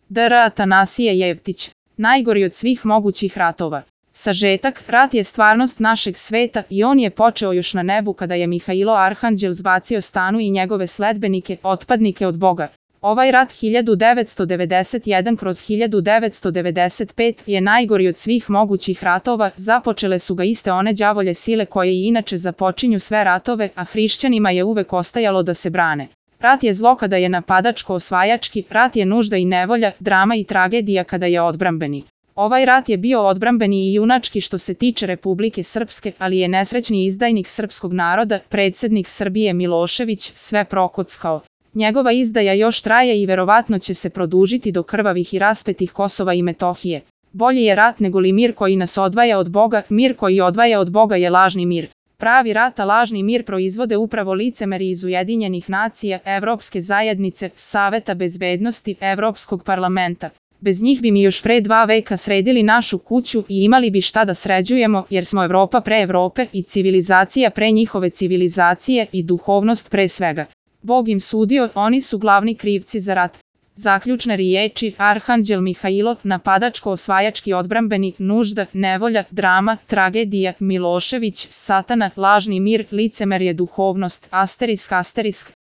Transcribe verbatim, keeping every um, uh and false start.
dr Atanasije Jevtić. Najgori od svih mogućih ratova. Sažetak, rat je stvarnost našeg sveta i on je počeo još na nebu kada je Mihailo Arhanđel zbacio Stanu i njegove sledbenike, otpadnike od Boga. Ovaj rat hiljadu devetsto devedeset jedan kroz hiljadu devetsto devedeset pet je najgori od svih mogućih ratova, započele su ga iste one đavolje sile koje i inače započinju sve ratove, a hrišćanima je uvek ostajalo da se brane. Rat je zlo kada je napadačko-osvajački, rat je nužda i nevolja, drama i tragedija kada je odbrambeni. Ovaj rat je bio odbrambeni i junački što se tiče Republike Srpske, ali je nesrećni izdajnik srpskog naroda, predsjednik Srbije Milošević, sve prokockao. Njegova izdaja još traje i verovatno će se produžiti do krvavih i raspetih Kosova i Metohije. Bolji je rat nego li mir koji nas odvaja od Boga, mir koji odvaja od Boga je lažni mir. Pravi rat a lažni mir proizvode upravo licemeri iz Ujedinjenih nacija, Evropske zajednice, Saveta bezbednosti, Evropskog parlamenta. Bez njih bi mi još pre dva veka sredili našu kuću i imali bi šta da sređujemo, jer smo Evropa pre Evrope i civilizacija pre njihove civilizacije i duhovnost pre svega. Bog im sudio, oni su glavni krivci za rat. Zaključne riječi, Arhanđel Mihailo, napadačko-osvajački odbrambeni, nužda, nevolja, drama, tragedija, Milošević, satana, lažni mir, licemerje, duhovnost, asterisk, asterisk.